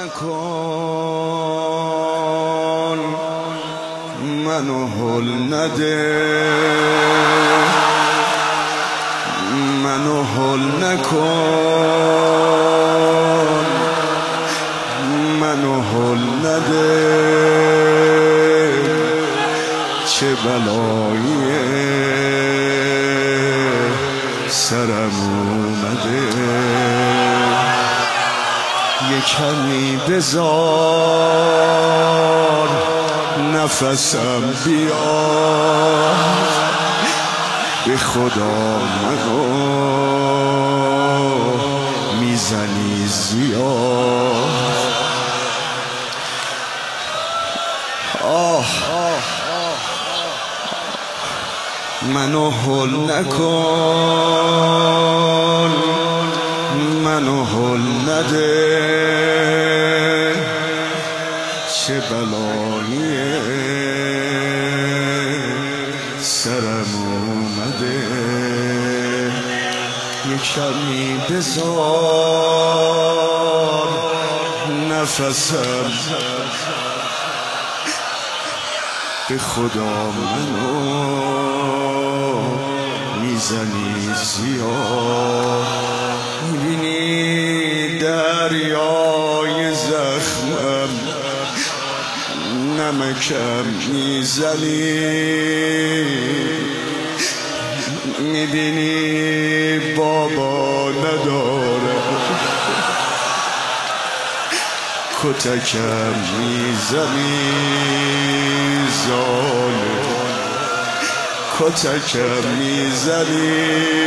نکن منو هل نده منو هل نکن منو هل نده چه بلایی سرم اومده یه کمی بذار نفسم بیاد به خدا منو میزنی زیاد منو هل نکن منو هل نده چه بلاییه سرم اومده یه کمی بذار نفسم به خدا منو میزنی زیاد میبینی دریای زخمم نمکم میزنی میبینی بابا نداره کتکم میزنی ظالم کتکم میزنی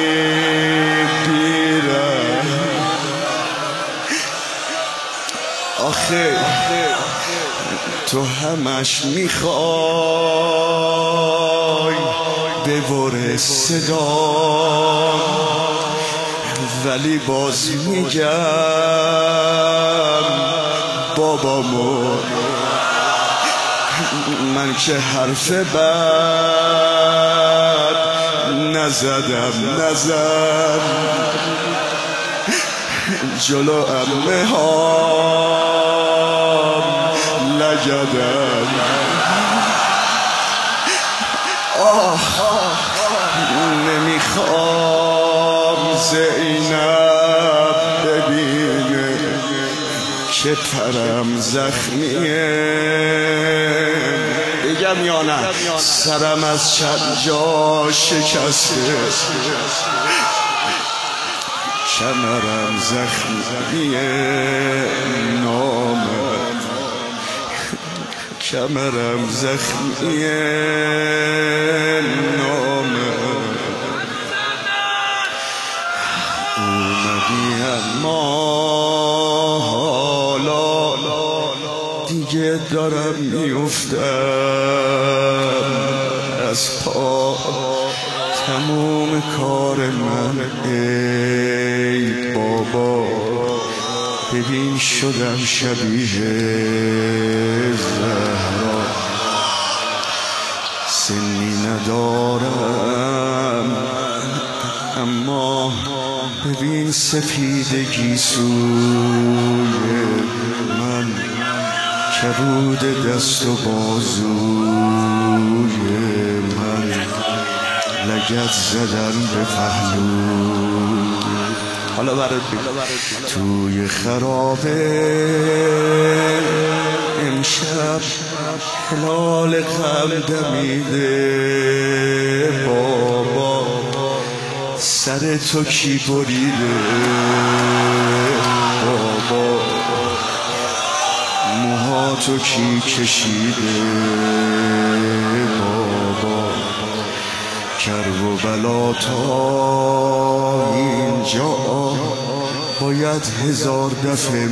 بیرم آخه تو همش میخوای ببر صدا ولی باز میگم بابامو من که حرف بد نزدم جلو عمه ها لگدم نمیخوام زینب ببینه که پرم زخمیه بگم یا نه سرم از چند جا شکسته کمرم زخمیه نامم کمرم زخمیه نامم اومدی اما حالا دیگه دارم میافتم از پا تموم کار من ای بابا ببین شدم شبیه زهرا سنی ندارم اما ببین سپیدگی سوی من کبود دست و بازوی من لگد زدن به پهلو حالا برات توی خرابه امشب هلال غم دمیده بابا سر تو کی بریده بابا موهاتو کی کشیده بابا کرب و بلا تا اینجا باید 1000 دفعه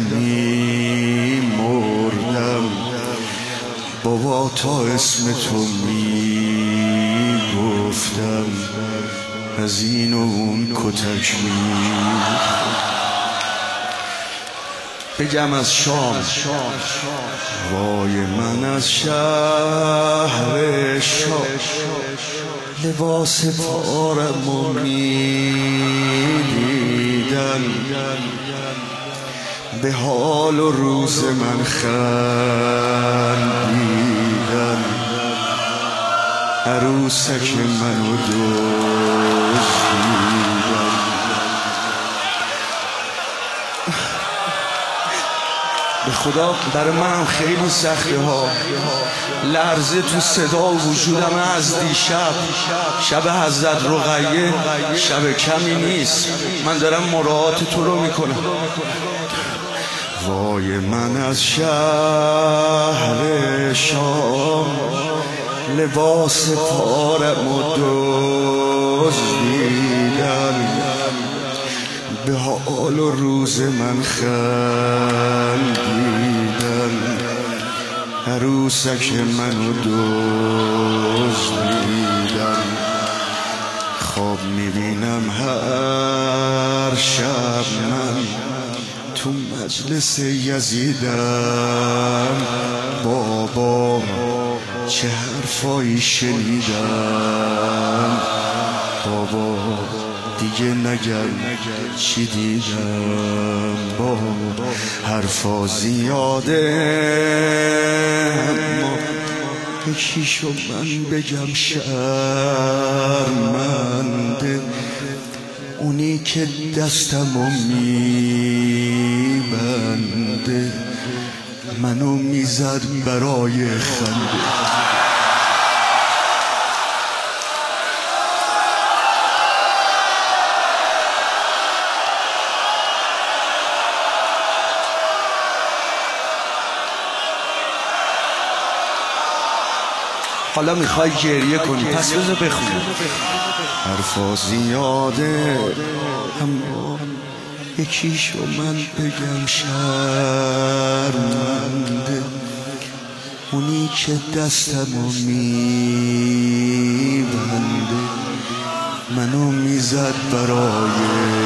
میمردم بابا تا اسم تو میگفتم از این و اون کتک بگم از شام وای من از شهر شام لباس پارمو میدیدن به حال و روز من خندیدن، عروسک منو دزدیدن. به خدا برای منم خیلی سخته ها، لرزه تو صدا و وجودم از دیشب. شب حضرت رقیه شب کمی نیست، من دارم مراعات تو رو میکنم. وای من از شهر شام لباس پارم و دزدیدن، به حال و روز من خندیدن، عروسک منو دزدیدن. خواب میبینم هر شب من تو مجلس یزیدم، بابا چه حرفایی شنیدم، بابا دیگه نگم چی دیدم. بابا حرفا زیاده اما یکیشو من بگم شرمنده، اونی که دستمو میبنده منو میزد برای خنده. حالا میخوای گریه کنی پس بذار بخونم. حرفا زیاده اما یکیشو من بگم شرمنده، اونی که دستمو میبنده منو میزد برای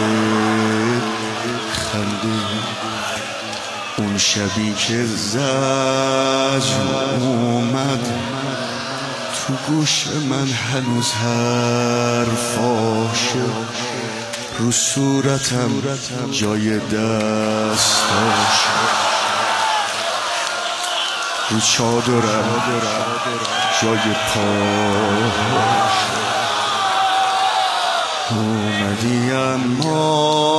خنده. اون شبی که زجر اومد تو گوش من هنوز حرفاشه، رو صورتم جای دستاش، رو چادرم جای پاش. اومدی اما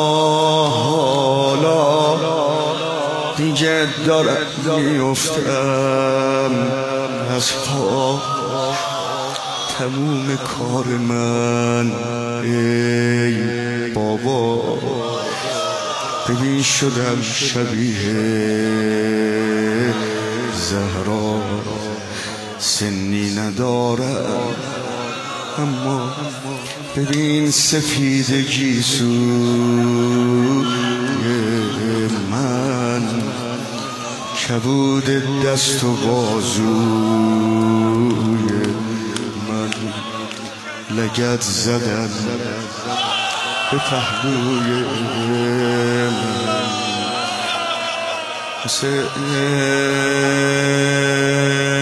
حالا دیگه دارم میفتم از پا، تموم کار من ای بابا. ببین شدم شبیه زهرا، سنی ندارم اما ببین سفیدگی سوی من، کبود دست و بازوی من، لگد زدن به پهلوی من.